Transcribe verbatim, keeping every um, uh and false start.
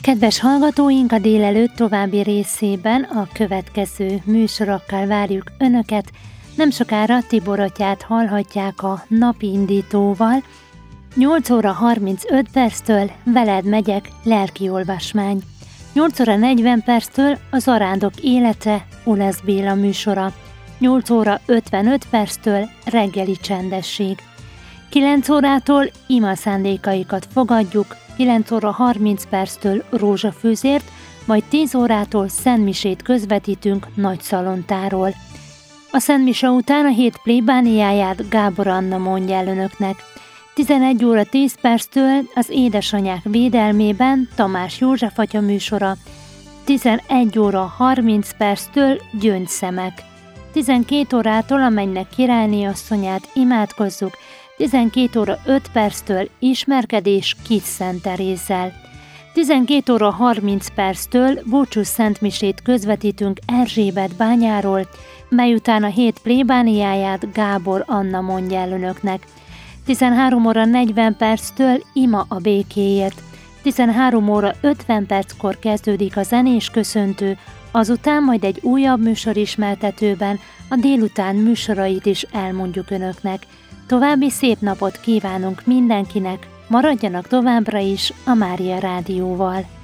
Kedves hallgatóink, a délelőtt további részében a következő műsorokkal várjuk Önöket. Nem sokára Tibor atyát hallhatják a napiindítóval. nyolc óra harmincöt perctől Veled megyek lelkiolvasmány. nyolc óra negyven perctől a Zarándok élete Olasz Béla műsora. nyolc óra ötvenöt perctől reggeli csendesség. kilenc órától ima szándékaikat fogadjuk, kilenc óra harminc perctől rózsafőzért, majd tíz órától szentmisét közvetítünk Nagyszalontáról. A szentmise után a hét plébániáját Gábor Anna mondja el Önöknek. tizenegy óra tíz perctől az édesanyák védelmében Tamás József atya műsora, tizenegy óra harminc perctől gyöngyszemek. tizenkét órától a Mennynek királyné asszonyát imádkozzuk, tizenkét óra öt perctől ismerkedés Kis Szent Terézzel. tizenkét óra harminc perctől búcsú szentmisét közvetítünk Erzsébet bányáról, mely után a hét plébániáját Gábor Anna mondja el Önöknek. tizenhárom óra negyven perctől ima a békéért. tizenhárom óra ötven perckor kezdődik a zenés köszöntő, azután majd egy újabb műsor ismertetőben a délután műsorait is elmondjuk Önöknek. További szép napot kívánunk mindenkinek, maradjanak továbbra is a Mária Rádióval.